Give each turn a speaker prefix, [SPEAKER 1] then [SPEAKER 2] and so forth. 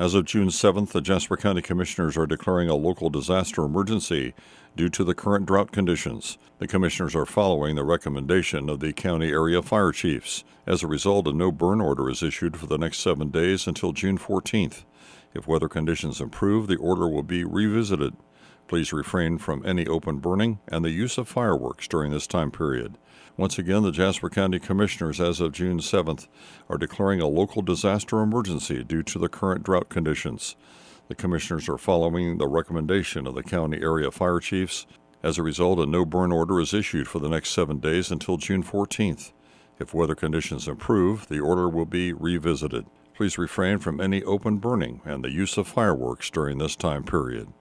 [SPEAKER 1] As of June 7th, the Jasper County Commissioners are declaring a local disaster emergency due to the current drought conditions. The Commissioners are following the recommendation of the county area fire chiefs. As a result, a no burn order is issued for the next 7 days until June 14th. If weather conditions improve, the order will be revisited. Please refrain from any open burning and the use of fireworks during this time period. Once again, the Jasper County Commissioners, as of June 7th, are declaring a local disaster emergency due to the current drought conditions. The Commissioners are following the recommendation of the county area fire chiefs. As a result, a no burn order is issued for the next 7 days until June 14th. If weather conditions improve, the order will be revisited. Please refrain from any open burning and the use of fireworks during this time period.